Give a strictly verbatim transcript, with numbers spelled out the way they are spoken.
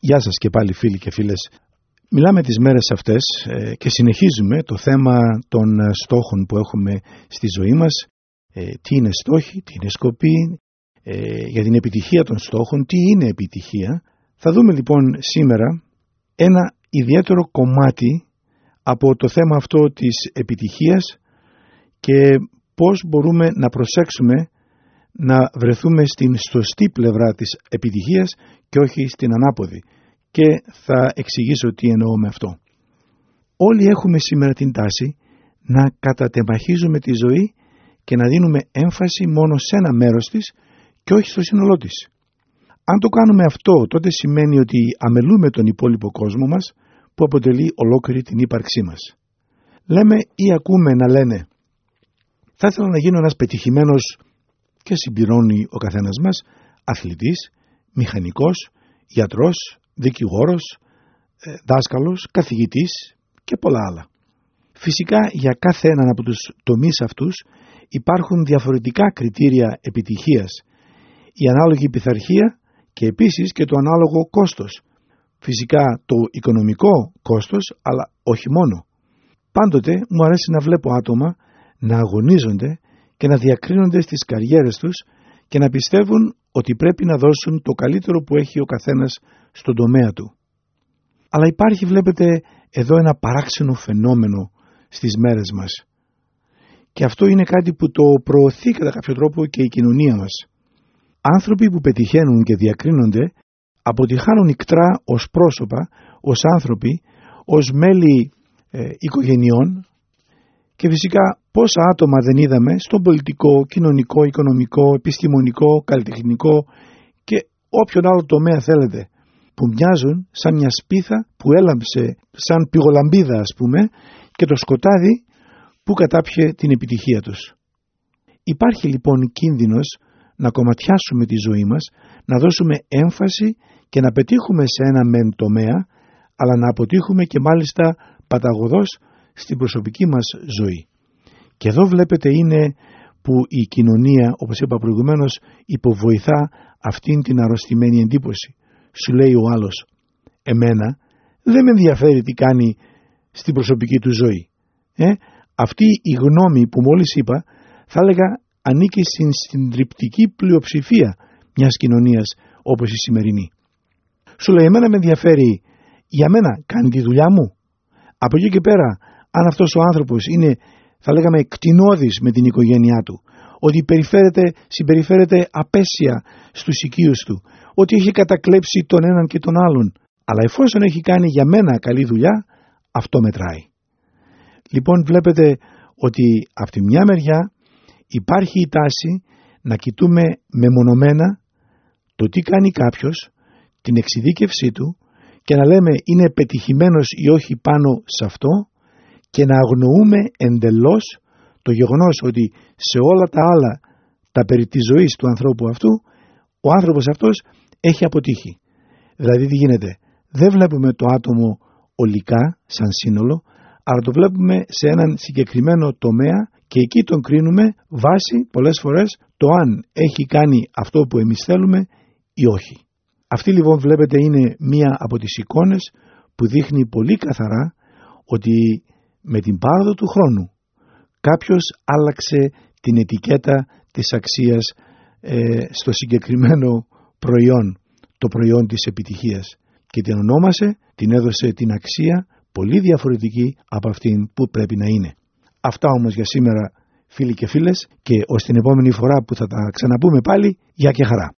Γεια σας και πάλι φίλοι και φίλες. Μιλάμε τις μέρες αυτές ε, και συνεχίζουμε το θέμα των στόχων που έχουμε στη ζωή μας. Ε, τι είναι στόχοι, τι είναι σκοποί, ε, για την επιτυχία των στόχων, τι είναι επιτυχία. Θα δούμε λοιπόν σήμερα ένα ιδιαίτερο κομμάτι από το θέμα αυτό της επιτυχίας και πώς μπορούμε να προσέξουμε να βρεθούμε στην σωστή πλευρά της επιτυχίας και όχι στην ανάποδη. Και θα εξηγήσω τι εννοώ με αυτό. Όλοι έχουμε σήμερα την τάση να κατατεμαχίζουμε τη ζωή και να δίνουμε έμφαση μόνο σε ένα μέρος της και όχι στο σύνολό της. Αν το κάνουμε αυτό, τότε σημαίνει ότι αμελούμε τον υπόλοιπο κόσμο μας που αποτελεί ολόκληρη την ύπαρξή μας. Λέμε ή ακούμε να λένε «Θα ήθελα να γίνω ένας πετυχημένος», και συμπληρώνει ο καθένας μας, αθλητής, μηχανικός, γιατρός, δικηγόρος, δάσκαλος, καθηγητής και πολλά άλλα. Φυσικά για κάθε έναν από τους τομείς αυτούς υπάρχουν διαφορετικά κριτήρια επιτυχίας, η ανάλογη πειθαρχία και επίσης και το ανάλογο κόστος. Φυσικά το οικονομικό κόστος, αλλά όχι μόνο. Πάντοτε μου αρέσει να βλέπω άτομα να αγωνίζονται και να διακρίνονται στις καριέρες τους και να πιστεύουν ότι πρέπει να δώσουν το καλύτερο που έχει ο καθένας στον τομέα του. Αλλά υπάρχει, βλέπετε, εδώ ένα παράξενο φαινόμενο στις μέρες μας. Και αυτό είναι κάτι που το προωθεί κατά κάποιο τρόπο και η κοινωνία μας. Άνθρωποι που πετυχαίνουν και διακρίνονται αποτυχάνουν ικτρά ως πρόσωπα, ως άνθρωποι, ως μέλη ε, οικογενειών και φυσικά πόσα άτομα δεν είδαμε στον πολιτικό, κοινωνικό, οικονομικό, επιστημονικό, καλλιτεχνικό και όποιον άλλο τομέα θέλετε, που μοιάζουν σαν μια σπίθα που έλαμψε σαν πυγολαμπίδα ας πούμε και το σκοτάδι που κατάπιε την επιτυχία τους. Υπάρχει λοιπόν κίνδυνος να κομματιάσουμε τη ζωή μας, να δώσουμε έμφαση και να πετύχουμε σε ένα μεν τομέα, αλλά να αποτύχουμε και μάλιστα παταγωδώς στην προσωπική μας ζωή. Και εδώ βλέπετε είναι που η κοινωνία, όπως είπα προηγουμένως, υποβοηθά αυτήν την αρρωστημένη εντύπωση. Σου λέει ο άλλος, εμένα δεν με ενδιαφέρει τι κάνει στην προσωπική του ζωή. Ε, αυτή η γνώμη που μόλις είπα θα έλεγα ανήκει στην συντριπτική πλειοψηφία μιας κοινωνίας όπως η σημερινή. Σου λέει, εμένα με ενδιαφέρει, για μένα κάνει τη δουλειά μου. Από εκεί και πέρα, αν αυτός ο άνθρωπος είναι, θα λέγαμε, κτηνώδης με την οικογένειά του, ότι συμπεριφέρεται απέσια στους οικείους του, ότι έχει κατακλέψει τον έναν και τον άλλον, αλλά εφόσον έχει κάνει για μένα καλή δουλειά, αυτό μετράει. Λοιπόν, βλέπετε ότι από τη μια μεριά υπάρχει η τάση να κοιτούμε μεμονωμένα το τι κάνει κάποιος, την εξειδίκευσή του και να λέμε είναι πετυχημένος ή όχι πάνω σε αυτό και να αγνοούμε εντελώς το γεγονός ότι σε όλα τα άλλα τα περί της ζωής του ανθρώπου αυτού, ο άνθρωπος αυτός έχει αποτύχει. Δηλαδή τι γίνεται, δεν βλέπουμε το άτομο ολικά σαν σύνολο, αλλά το βλέπουμε σε έναν συγκεκριμένο τομέα και εκεί τον κρίνουμε βάσει πολλές φορές το αν έχει κάνει αυτό που εμείς θέλουμε ή όχι. Αυτή λοιπόν βλέπετε είναι μία από τις εικόνες που δείχνει πολύ καθαρά ότι με την πάροδο του χρόνου κάποιος άλλαξε την ετικέτα της αξίας ε, στο συγκεκριμένο προϊόν, το προϊόν της επιτυχίας και την ονόμασε, την έδωσε την αξία πολύ διαφορετική από αυτήν που πρέπει να είναι. Αυτά όμως για σήμερα φίλοι και φίλες και ως την επόμενη φορά που θα τα ξαναπούμε πάλι, γεια και χαρά.